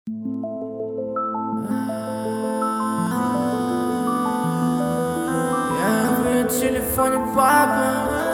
Я в телефоне папы.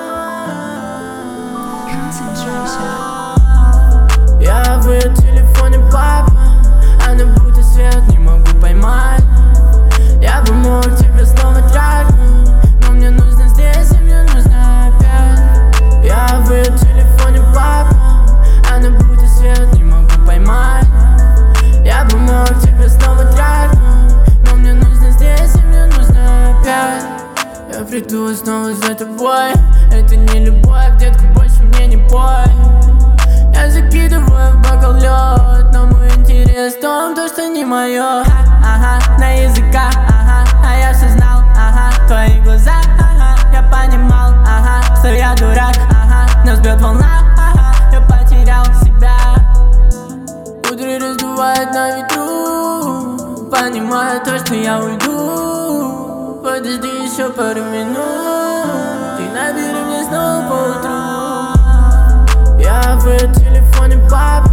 Я в телефоне папы. Она будто свет, не могу поймать. Я бы мог тебе снова трахнуть, но мне нужно здесь и мне нужно опять. Я в телефоне папы. Она будто свет, не могу поймать. Я бы мог тебе снова трахнуть, но мне нужно здесь и мне нужно опять. Я приду снова за тобой. Это не любовь, детка, больше мне не пой. Я закидываю в бокал лед, но мой интерес в том, что не мое. Ага, на языках, ага, а я все знал, ага, твои глаза, ага, я понимал, ага, что я дурак, ага, нас бьет волна, ага, я потерял себя. Кудри раздувает на ветру, понимая то, что я уйду. Подожди еще пару минут, ты набери мне снова поутру. Я в телефоне папы.